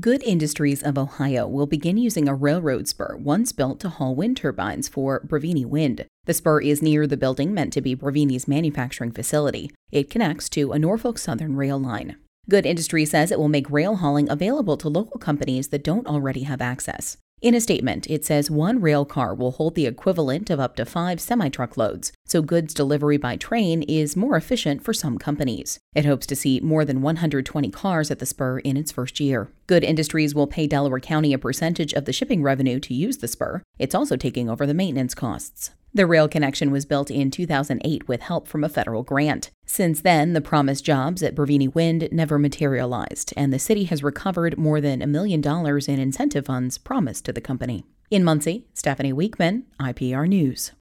Good Industries of Ohio will begin using a railroad spur once built to haul wind turbines for Bravini Wind. The spur is near the building meant to be Bravini's manufacturing facility. It connects to a Norfolk Southern rail line. Good Industries says it will make rail hauling available to local companies that don't already have access. In a statement, it says one rail car will hold the equivalent of up to 5 semi-truck loads, so goods delivery by train is more efficient for some companies. It hopes to see more than 120 cars at the spur in its first year. Good Industries will pay Delaware County a percentage of the shipping revenue to use the spur. It's also taking over the maintenance costs. The rail connection was built in 2008 with help from a federal grant. Since then, the promised jobs at Bravini Wind never materialized, and the city has recovered more than $1 million in incentive funds promised to the company. In Muncie, Stephanie Weekman, IPR News.